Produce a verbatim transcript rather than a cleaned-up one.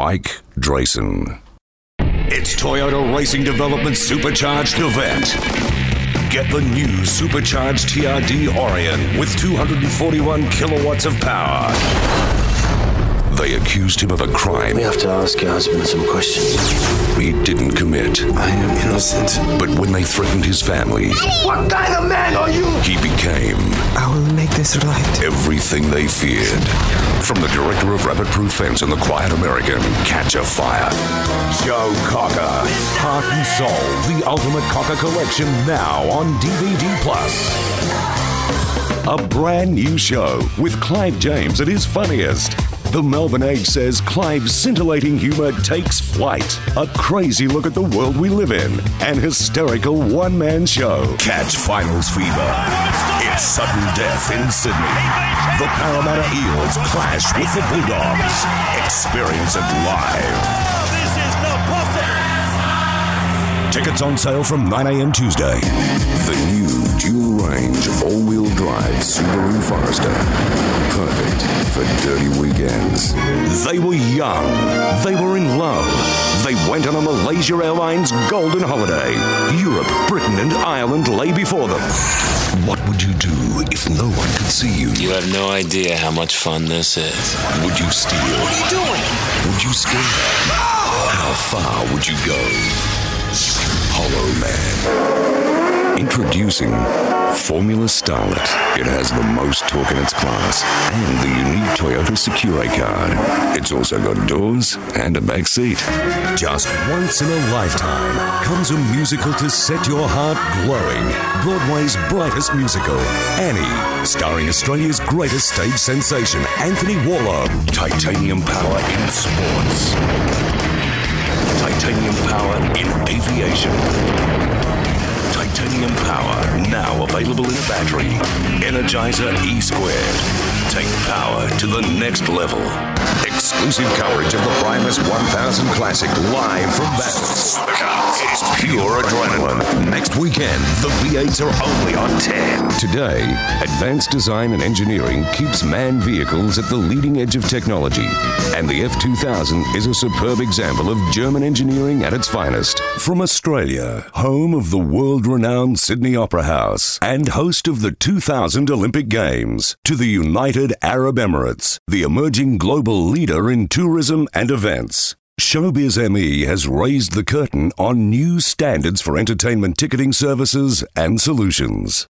Mike Drayson. It's Toyota Racing Development Supercharged Event. Get the new Supercharged T R D Orion with two hundred forty-one kilowatts of power. They accused him of a crime. We have to ask your husband some questions. He didn't commit. I am innocent. But when they threatened his family, What kind of man are you? he became I will make this right. everything they feared. From the director of Rabbit Proof Fence and The Quiet American, Catch a Fire, Joe Cocker. Heart and Soul, the Ultimate Cocker Collection, now on D V D Plus. A brand new show with Clive James at his funniest. The Melbourne Age says Clive's scintillating humour takes flight. A crazy look at the world we live in. An hysterical one-man show. Catch Finals Fever. It's sudden death in Sydney. The Parramatta Eels clash with the Bulldogs. Experience it live. This is not possible. Tickets on sale from nine a.m. Tuesday. The new dual-range, all-wheel drive Subaru Forester. Perfect for dirty weekends. They were young. They were in love. They went on a Malaysia Airlines golden holiday. Europe, Britain, and Ireland lay before them. What would you do if no one could see you? You have no idea how much fun this is. Would you steal? What are you doing? Would you scare? How far would you go? Hollow Man. Introducing Formula Starlet. It has the most torque in its class and the unique Toyota Secure card. It's also got doors and a back seat. Just once in a lifetime comes a musical to set your heart glowing. Broadway's brightest musical, Annie, starring Australia's greatest stage sensation, Anthony Warlow. Titanium power in sports. Titanium power in aviation. Titanium power, now available in a battery. Energizer E squared. Take power to the next level. Exclusive coverage of the Primus one thousand Classic live from Bathurst. It's pure adrenaline. Next weekend, the V eights are only on ten. Today, advanced design and engineering keeps manned vehicles at the leading edge of technology. And the F two thousand is a superb example of German engineering at its finest. From Australia, home of the world-renowned Sydney Opera House and host of the two thousand Olympic Games, to the United Arab Emirates, the emerging global leader in tourism and events. Showbiz M E has raised the curtain on new standards for entertainment ticketing services and solutions.